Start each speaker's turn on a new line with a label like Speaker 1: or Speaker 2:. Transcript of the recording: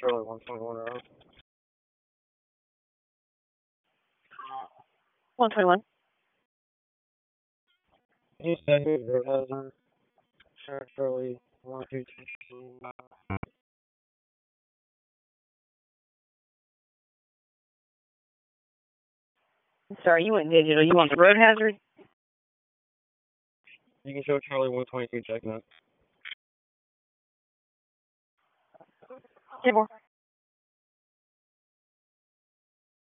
Speaker 1: Charlie 121 Road.
Speaker 2: 121.
Speaker 1: He's back here, road hazard. Charlie 122.
Speaker 2: Sorry, you went digital. You want the road hazard?
Speaker 1: You can show Charlie 122 checking it.
Speaker 2: 10-4.